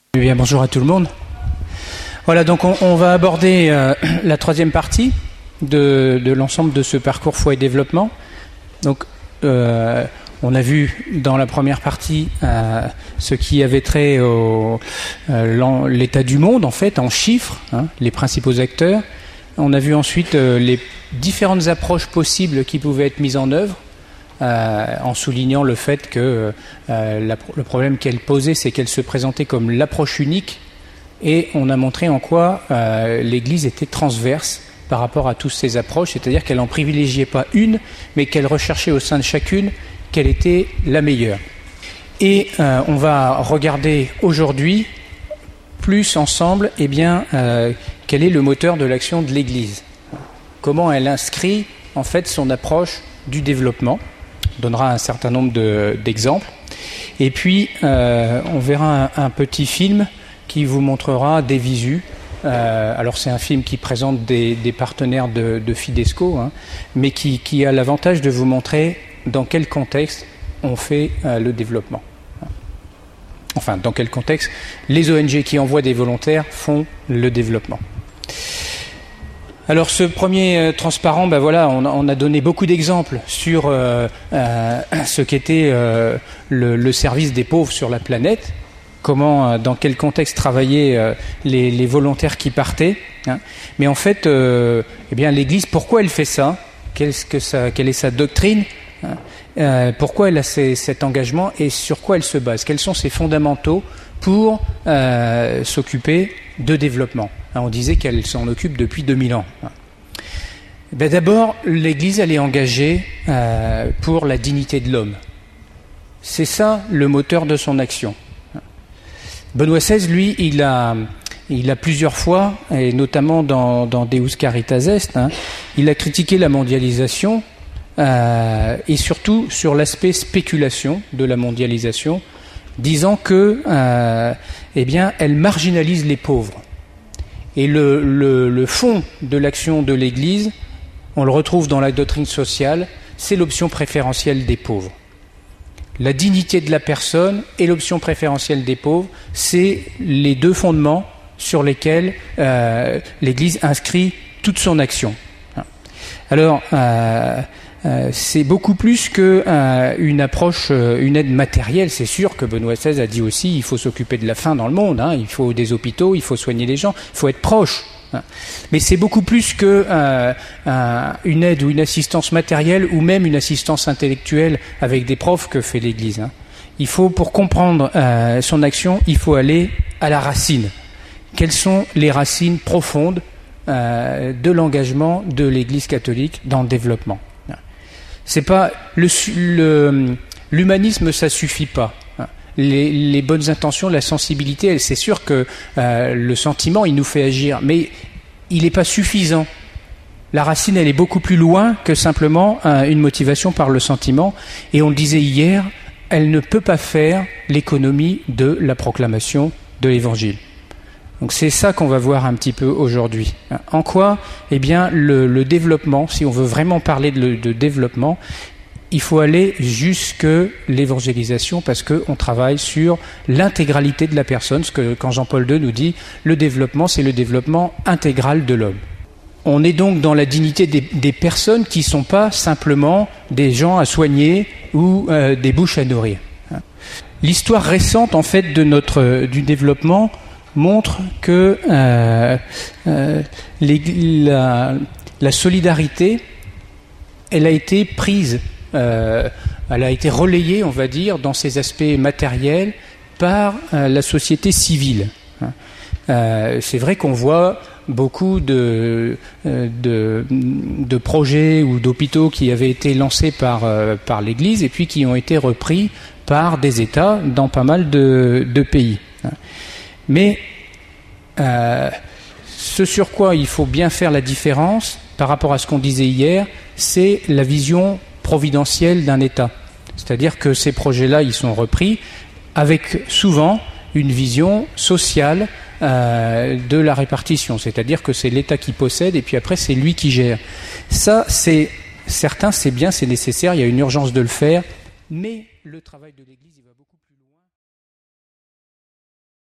Eh bien, bonjour à tout le monde. Voilà, donc on va aborder la troisième partie de l'ensemble de ce parcours foi et développement. Donc, on a vu dans la première partie ce qui avait trait au l'état du monde, en fait, en chiffres, les principaux acteurs. On a vu ensuite les différentes approches possibles qui pouvaient être mises en œuvre, en soulignant le fait que le problème qu'elle posait, c'est qu'elle se présentait comme l'approche unique, et on a montré en quoi l'Église était transverse par rapport à toutes ces approches, c'est-à-dire qu'elle n'en privilégiait pas une, mais qu'elle recherchait au sein de chacune quelle était la meilleure. Et on va regarder aujourd'hui, plus ensemble, quel est le moteur de l'action de l'Église. Comment elle inscrit en fait son approche du développement. On donnera un certain nombre d'exemples. Et puis, on verra un petit film qui vous montrera des visus. Alors, c'est un film qui présente des partenaires de Fidesco, mais qui a l'avantage de vous montrer dans quel contexte on fait le développement. Enfin, dans quel contexte les ONG qui envoient des volontaires font le développement. Alors ce premier transparent, on a donné beaucoup d'exemples sur ce qu'était le service des pauvres sur la planète, comment, dans quel contexte travaillaient les volontaires qui partaient. Mais en fait, l'Église, pourquoi elle fait ça ? Quelle est sa doctrine ? Pourquoi elle a cet engagement et sur quoi elle se base ? Quels sont ses fondamentaux pour s'occuper de développement ? On disait qu'elle s'en occupe depuis 2000 ans. D'abord, l'Église, elle est engagée pour la dignité de l'homme. C'est ça le moteur de son action. Benoît XVI, lui, il a plusieurs fois, et notamment dans Deus Caritas Est, il a critiqué la mondialisation et surtout sur l'aspect spéculation de la mondialisation, disant que elle marginalise les pauvres. Et le fond de l'action de l'Église, on le retrouve dans la doctrine sociale, c'est l'option préférentielle des pauvres. La dignité de la personne et l'option préférentielle des pauvres, c'est les deux fondements sur lesquels l'Église inscrit toute son action. Alors, c'est beaucoup plus qu'une approche, une aide matérielle. C'est sûr que Benoît XVI a dit aussi il faut s'occuper de la faim dans le monde, il faut des hôpitaux, il faut soigner les gens, il faut être proche. Mais c'est beaucoup plus qu'une aide ou une assistance matérielle ou même une assistance intellectuelle avec des profs que fait l'Église. Il faut, pour comprendre son action, il faut aller à la racine. Quelles sont les racines profondes de l'engagement de l'Église catholique dans le développement ? C'est pas l'humanisme, ça suffit pas. Les bonnes intentions, la sensibilité, c'est sûr que le sentiment, il nous fait agir, mais il n'est pas suffisant. La racine, elle est beaucoup plus loin que simplement une motivation par le sentiment. Et on le disait hier, elle ne peut pas faire l'économie de la proclamation de l'Évangile. Donc c'est ça qu'on va voir un petit peu aujourd'hui. En quoi, le développement, si on veut vraiment parler de développement, il faut aller jusque l'évangélisation parce qu'on travaille sur l'intégralité de la personne. Ce que quand Jean-Paul II nous dit, le développement, c'est le développement intégral de l'homme. On est donc dans la dignité des personnes qui ne sont pas simplement des gens à soigner ou des bouches à nourrir. L'histoire récente, en fait, du développement montre que la solidarité, elle a été prise, elle a été relayée, on va dire, dans ses aspects matériels par la société civile. C'est vrai qu'on voit beaucoup de projets ou d'hôpitaux qui avaient été lancés par l'Église et puis qui ont été repris par des États dans pas mal de pays. Mais ce sur quoi il faut bien faire la différence par rapport à ce qu'on disait hier, c'est la vision providentielle d'un État. C'est-à-dire que ces projets-là, ils sont repris avec souvent une vision sociale de la répartition. C'est-à-dire que c'est l'État qui possède et puis après c'est lui qui gère. Ça, c'est bien, c'est nécessaire, il y a une urgence de le faire, mais le travail de l'Église